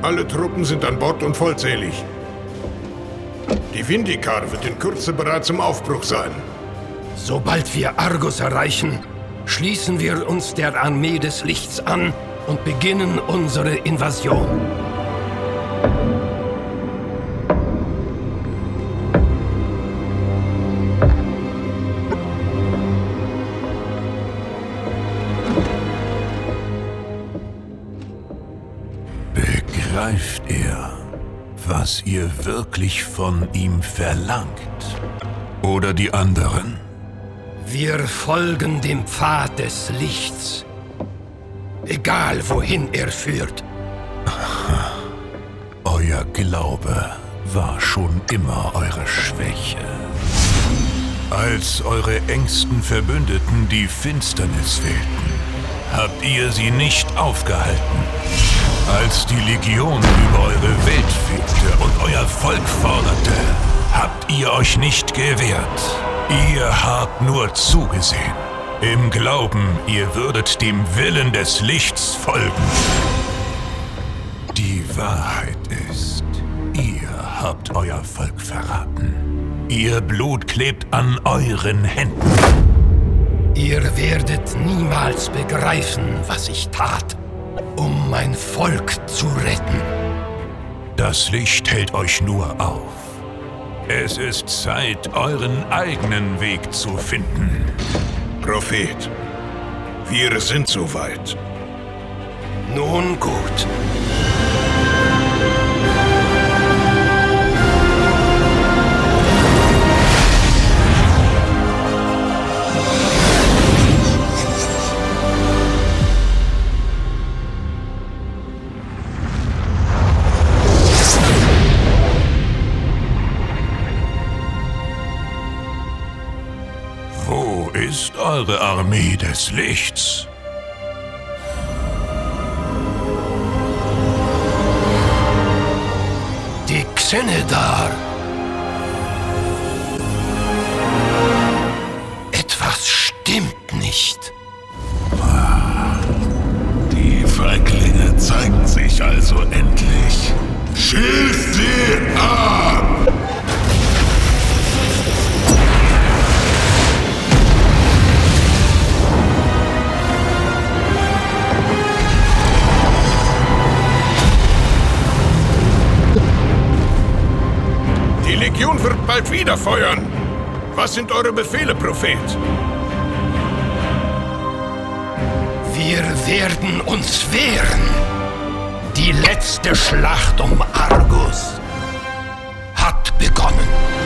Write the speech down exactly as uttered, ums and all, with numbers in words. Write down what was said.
Alle Truppen sind an Bord und vollzählig. Die Vindikar wird in Kürze bereit zum Aufbruch sein. Sobald wir Argus erreichen, schließen wir uns der Armee des Lichts an und beginnen unsere Invasion. Begreift er, was ihr wirklich von ihm verlangt? Oder die anderen? Wir folgen dem Pfad des Lichts. Egal, wohin er führt. Euer Glaube war schon immer eure Schwäche. Als eure engsten Verbündeten die Finsternis wählten, habt ihr sie nicht aufgehalten. Als die Legion über eure Welt fegte und euer Volk forderte, habt ihr euch nicht gewehrt. Ihr habt nur zugesehen, im Glauben, ihr würdet dem Willen des Lichts folgen. Die Wahrheit ist, ihr habt euer Volk verraten. Ihr Blut klebt an euren Händen. Ihr werdet niemals begreifen, was ich tat, um mein Volk zu retten. Das Licht hält euch nur auf. Es ist Zeit, euren eigenen Weg zu finden. Prophet, wir sind soweit. Nun gut. Wo ist eure Armee des Lichts? Die Xenedar. Etwas stimmt nicht. Die Feiglinge zeigen sich also endlich. Schießt sie ab! Die Legion wird bald wieder feuern. Was sind eure Befehle, Prophet? Wir werden uns wehren. Die letzte Schlacht um Argus hat begonnen.